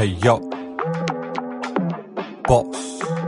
Hey yo, boss.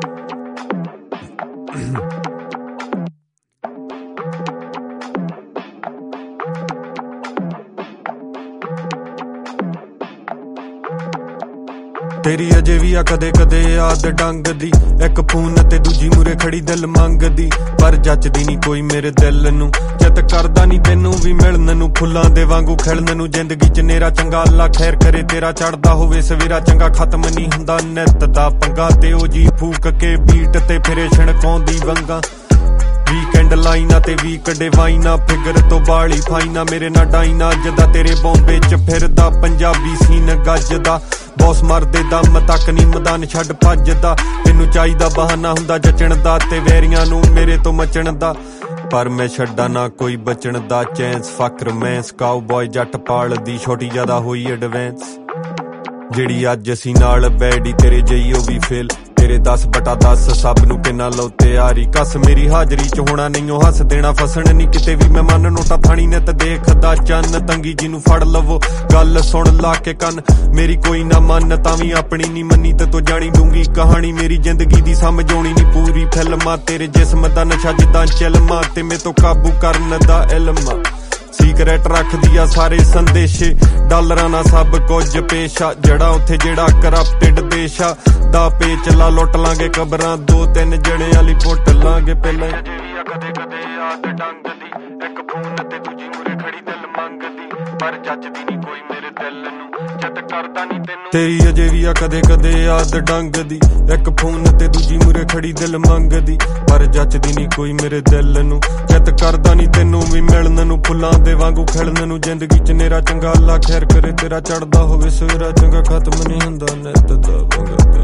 तेरी अजे भी आ कदे कदे याद डंग दी, एक फोन ते दूजी मूरे खड़ी दिल मंगदी, पर जचदी नी कोई मेरे दिल नू, चित करदा नी तेनू भी मिलन नू, फुल्लां दे वांगू खिलन नू, जिंदगी च नेरा चंगा अल्लाह खैर करे तेरा, चढ़दा होवे सवेरा चंगा खत्म नी हुंदा नित दा पंगा, ते ओ जी फूक के बीट ते फिरे छणकाउंदी वंगा, वीकेंड लाइना ते वीकडे वाइना, फिगर तो बाली फाइना, मेरे ना डाइना अजदा, तेरे बॉम्बे च फिरदा पंजाबी सीन गजदा, बॉस मरदे दम तक नी मैदान छड्ड भजदा, तेनू चाहीदा बहाना हुंदा जचण दा, ते वैरियां नू मेरे तो मचण दा, पर मैं छड्डा ना कोई बचण दा, चैंस फक रोमैंस, काउबॉय जट पाल दी छोटी ज्यादा होई एडवेंस, जेड़ी अज असी नाल बैडी तेरे जई ओ भी फेल, तेरे 10/10 सब नू किन्ना लो तैयारी, कस मेरी हाजरी च होना नहीं हस देना, फसण नी किते भी मैं मन नोटा थानी ने, ते देखदा चन्न तंगी जिनू फड़ लवो, गल सुन ला के कन मेरी कोई ना मन, तावी अपनी नी मन्नी ते तो जानी दूंगी कहानी, मेरी जिंदगी दी समझ आउणी नी पूरी फिल्मा, तेरे जिस्म दा नशा जिद्दां चिलमा, ते मैं तो काबू करन दा इल्म, सीक्रेट रख दिया सारे संदेशे, डॉलरां ना सब कुछ पेशा, जड़ा उत्थे जेड़ा करप्टेड देशा दा पेचला, लुट लांगे कबरां 2-3 जणे आली पुट लांगे पहले, कदे कदे याद डंग दी, एक फोन ते दूजी मूरे खड़ी दिल मंगदी, पर जचदी नी कोई मेरे दिल नू, चित करदा नी तेनू, तेरी अजे भी आ कदे कदे याद डंग दी, एक फोन ते दूजी मूरे खड़ी दिल मंगदी, पर जचदी नी कोई मेरे दिल नू, चित करदा नी तेनू भी मिलन नू, फुल्लां दे वांगू खिलन नू, जिंदगी च नेरा चंगा अल्लाह खैर करे तेरा, चढ़दा होवे सवेरा चंगा खत्म नी हुंदा नित दा पंगा।